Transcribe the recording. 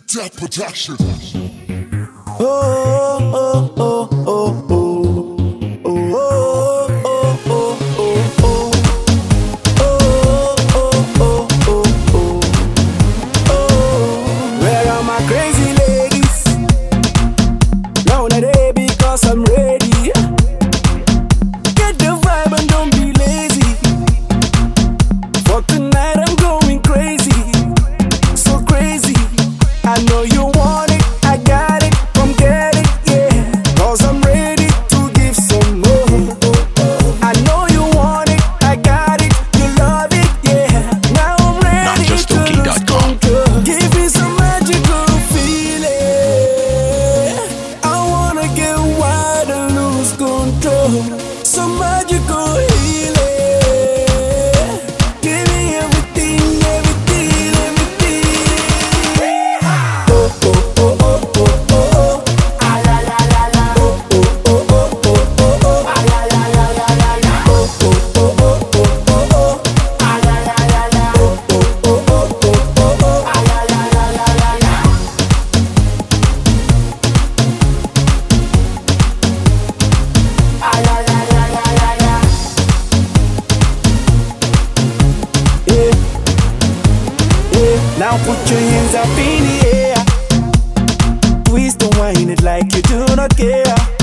That production. Oh, oh, oh, oh, oh, oh. Crazy ladies, round the day because I'm ready. Get the vibe and don't be lazy. For tonight I'm going crazy, so crazy. I know you want it, I got it, come get it, yeah. Cause I'm ready to give some more. I know you want it, I got it, you love it, yeah. Now I'm ready to lose control. Give me some magical feeling. I wanna get wild and lose control. Some magical healing. Give me everything, everything, everything. Oh, oh, oh, oh, oh, oh, oh. Ah, la, la, la, la. Oh, oh, oh, oh, oh, oh, oh. Ah, la, la, la, la, la, la. Oh, oh, oh, oh, oh, oh, oh. Ah, la, la, la, la. Oh, oh, oh, oh, oh, oh, oh. Ah, la, la, la, la, la, la. Ah, la, la, la, la, la, la. Yeah, yeah. Now put your hands up in the air. Twist and wind it like you do not care.